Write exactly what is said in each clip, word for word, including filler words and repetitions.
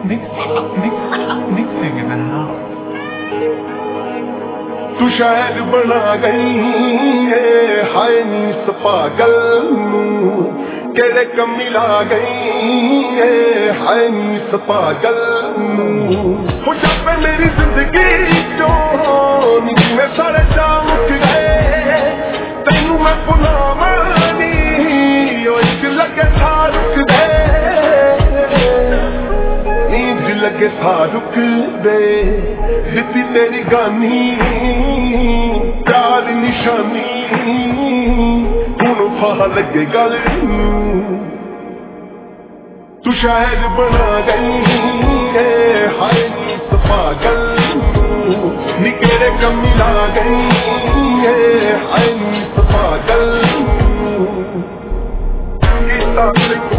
mixing in the house. तू शायर बना गई है हाय नीस पागल केड़े कमी ला गई है हाय नीस पागल हो जापे मेरी जिंदगी चो नी मैं सारे चाम उठ गए तेनू मैं बुलावा नी ओ इक लगे था रुक दे नींद लगे था रुक दे दिती तेरी गानी प्यार निशानी हुण फाह लगे गल तू शायर बना गई है हाय नीस पागल नी केड़े कमी ला गई है हाय नीस पागल कीता तैनू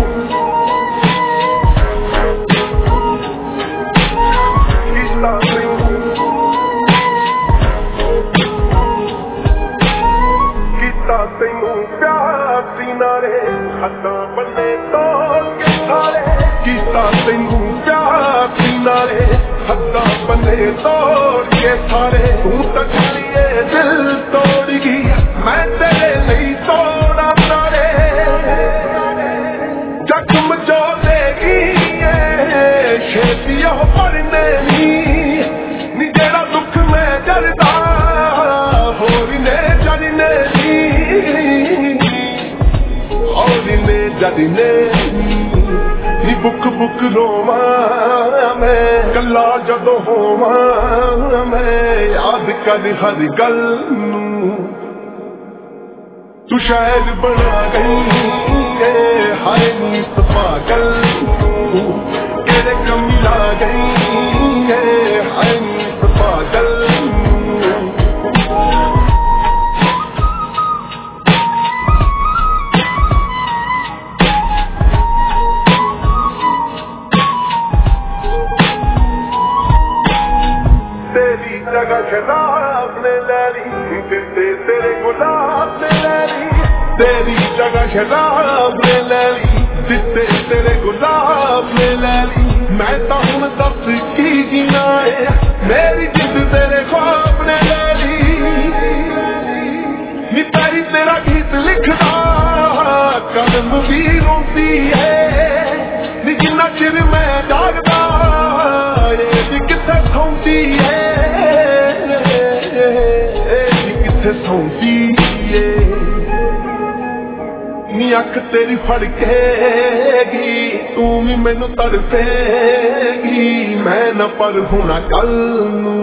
कीता तैनू तैनू प्यार सीनारे हदा बने तोड़ के सारे कीता तैनू प्यार सीनारे हदा बने तोड़ के सारे तू तक लिए दिल तोड़ गई मैं तेरे लिए तोड़ा सारे जख्म जो देगी छेतिया पढ़ने नी जेड़ा दुख में जरदा होरी ने जरने जदने नी बुक बुक रोवा मैं कला जदो होवा मैं याद कर हर गल तू शायर बना गई है हाय नीस पागल केड़े कमी ला गई है हाय नीस पागल शराब ने लैली दिते तेरे गुलाब ने लैली तेरी जगह शराब ने लैली दिते तेरे गुलाब ने लैली मैं तो हुण दस की जीना है मेरी जिद तेरे ख्वाब ने लैली नी पैरी तेरा गीत लिखदा कदम भी रोती है नी जिन्ना चिर मैं जागदा ये भी किथे सौंदी है नी अख तेरी फड़केगी तू भी मैनू तड़पेगी मैं न पर होना कल नू